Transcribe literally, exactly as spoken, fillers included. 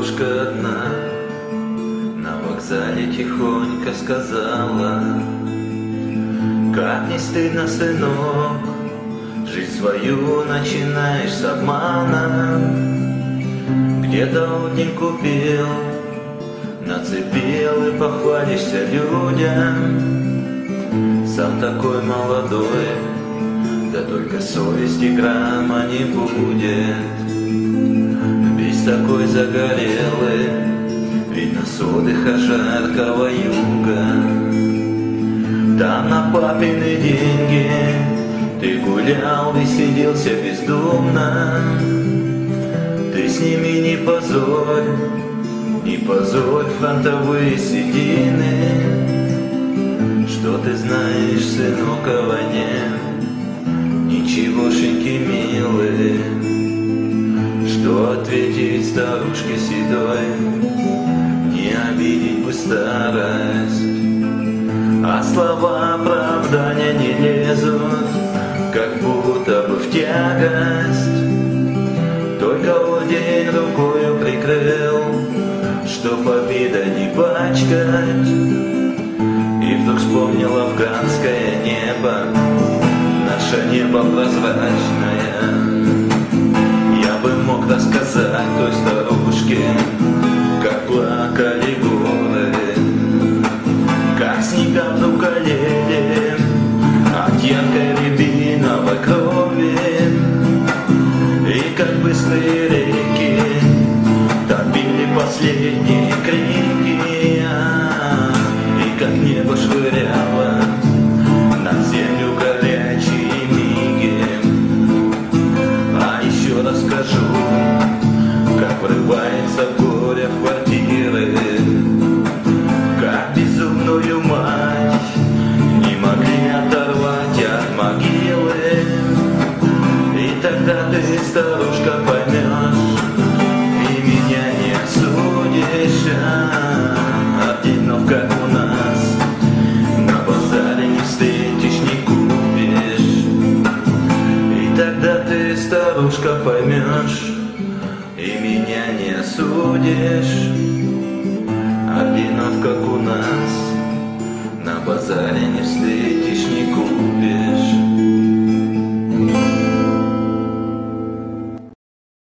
старушка одна на вокзале тихонько сказала: как не стыдно, сынок, жизнь свою начинаешь с обмана. Где-то один купил, нацепил и похвалишься людям. Сам такой молодой, да только совести грамма не будет. Весь такой загорелый, видно с отдыха жаркого юга. Там на папины деньги ты гулял, веселился бездумно. Ты с ними не позорь, не позорь фронтовые седины. Что ты знаешь, сынок, о войне? Ничегошеньки, милый. Что ответить старушке седой? Не обидеть бы старость. А слова оправдания не лезут, как будто бы в тягость. Только вот день рукою прикрыл, чтоб обида не пачкать. И вдруг вспомнил афганское небо, наше небо прозрачное. Я бы мог рассказать той старушке, как плакали горы, как снега вдруг олели от яркой рябиновой крови. И как быстрые реки топили последние крики, и как небо швыряло на землю горячие миги. А еще расскажу, как врывается горе в квартиры, как безумную мать не могли оторвать от могилы. И тогда ты, старушка, поймешь и меня не осудишь. А орденов, как у нас, на базаре не встретишь, не купишь. И тогда ты, старушка, поймешь и меня не осудишь. Орденов, как у нас, на базаре не встретишь.